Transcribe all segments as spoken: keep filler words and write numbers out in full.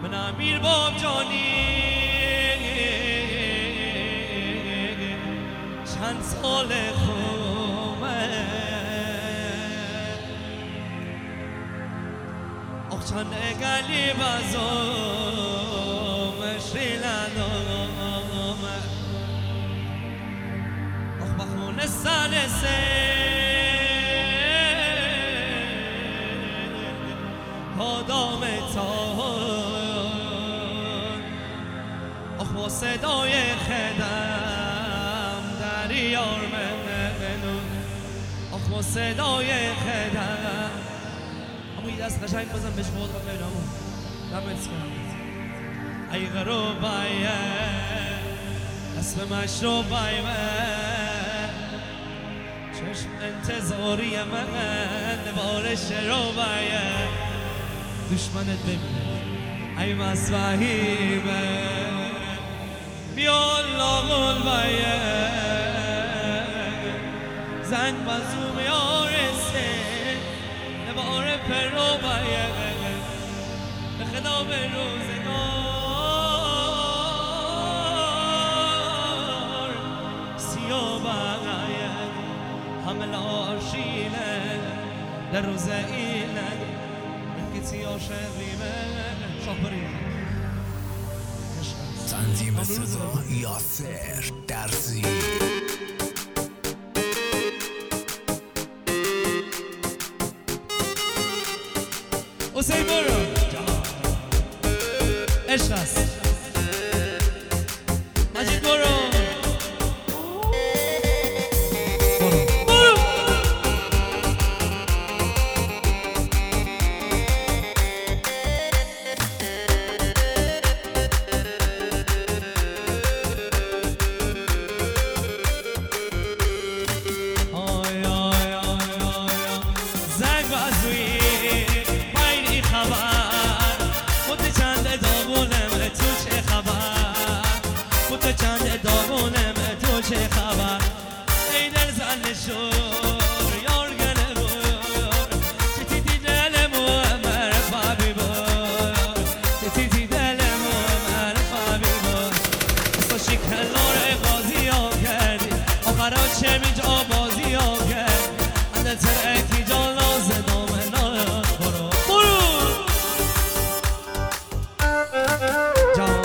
من امیر باب جانی چند سال خومه آخ چند اگلی بازم شیلانومه آخ بخون سالسه آدم تان آخ با صدای خدم در یار منو آخ با صدای خدم اما یه دست قشنگ بزن بهش خود رو بینامو دمت کنم ای غروبایه اسم مشروبای من چشم انتظاری من بارش روبایه دشمنت ببینه ای مسوحیمه بیا لاغل بایه زنگ بازوم یارسته نبار پرو بایه به خدا به روزگار سیاه بایه حمل آرشینه در روز اینه سیاه شریمه شاپری تنظیم صدا یاسر درزی حسین برو عشق است مجید برو چند داغونم تو چه خبر ای دل زن شور یار گله بور چی تی دلمو امر فابی بور چی تی دلمو امر فابی بور تو شکلار قاضی ها کردی آخرا چه میجا بازی ها کردی اندر ترکی جان لازه دامنا برو برو جان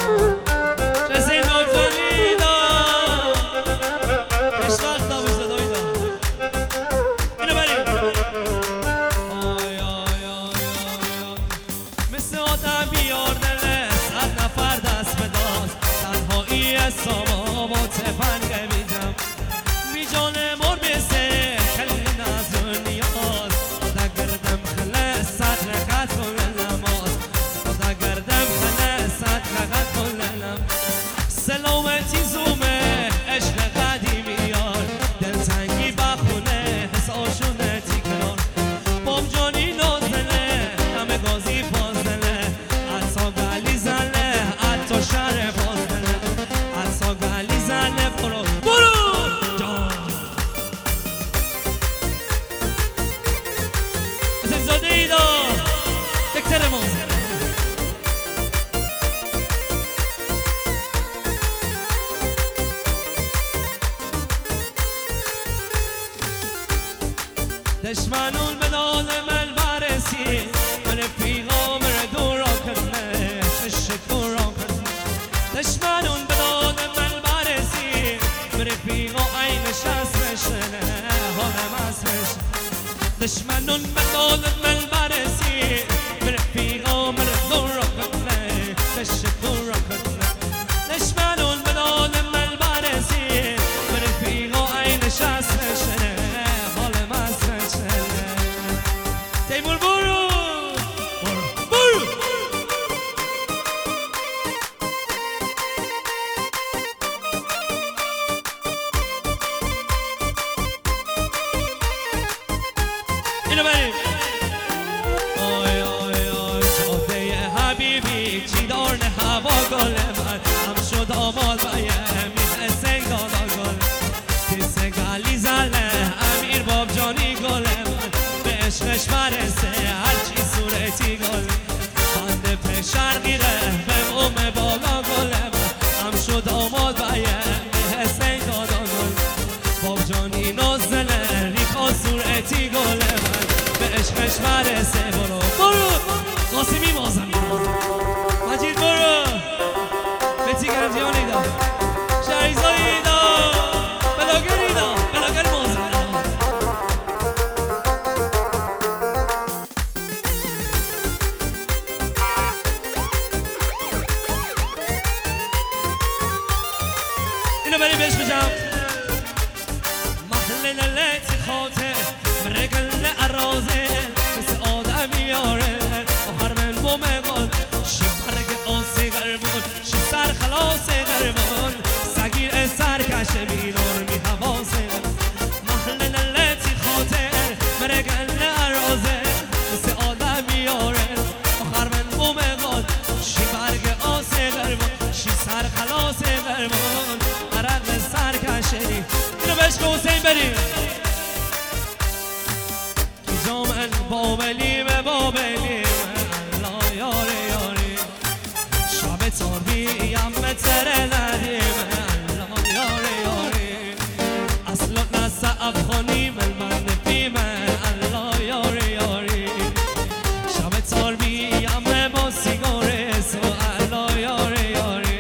ساما با تفنگ میدم میجانه مر بسه خلی ناز نیاز خدا گردم خله سات رکت کن نماز خدا گردم خله سات رکت کن نماز سلامتی زومه عشق قدیمی یار دلتنگی بخونه حس آشونتی کنار باب جانی نازله همه گازی فازله حتی گلی زله حتی شهر فازله گلی زنه برو برو جان از این زاده ایدا دکتر موزه دشمنون به نال من برسی من پیغام را دورا کنه چه شکورا کنه دشمنون به نال من رفیقا عین شسمشنه حالم اسمش دشمنون بدال من برسی رفیقا من دور را کنه تشکر را کنه دشمنون بدال من برسی رفیقا عین شسمشنه حالم اسمشنه تیمور برو برو اینو بریم آی آی آی جاده حبیبی چیدار نه هوا گل من هم شد آمال باید میز سنگالا گل تیس گلی زله امیر باب جانی گل من به عشقش برسه هرچی صورتی گل بنده پشرقی ره بهش برسه. برو برو قاسمی مازمی مجید برو بتی گرجیانی دا شهریزایی دا بلاگری دا بلاگر مازمی اینو بریم بهش بجم محل نلتی خاطر مرگل ارازل مثل آدم یاره و هر من بومگل شی برگ آسی غربون شی سر خلاص غربون سگیر سرکش بینار می حواسه محل نلتی خاطر مرگل ارازل مثل آدم یاره و هر من بومگل شی برگ آسی غربون شی سر خلاص غربون عرق سرکشی اینو بشک حسین بریم کی جامن بابلی به بابلی الله یاری یاری شب تاربی یم تره ندیم الله یاری یاری اصلا نسا افغانی من من نفیمه الله یاری یاری شب تاربی یم با سیگاره سو الله یاری یاری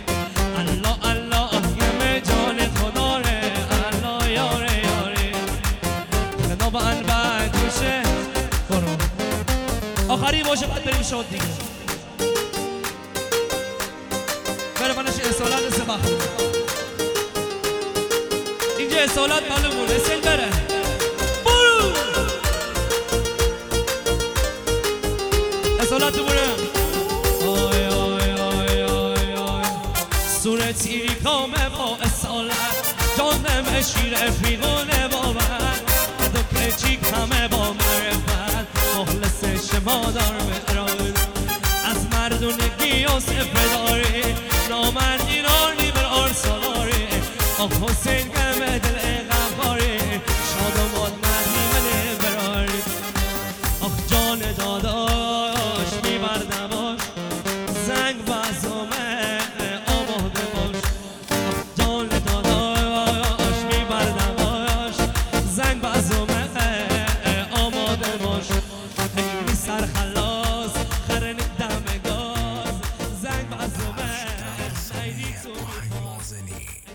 آخری باشه باید بریم شد دیگه برفنش اصالت سبخ اینجا اصالت معلومون اسل بره برو اصالت بره آی آی آی آی آی صورتی کامه با اصالت جانم شیر فیغونه با من دو کچی کمه با معرفت مخلص شما دار مهران از مردونگی و سفداری نامردی رانی بر آرسالاری آه حسین گمه دل غفاری شاد و ماد مردی من براری آه جان داداش میبردم باش زنگ بازمه آماده باش آه جان داداش میبردم باش زنگ بازمه آماده باش خیلی سر خلاص خرن دم گاز زنگ بازمه خیلی تو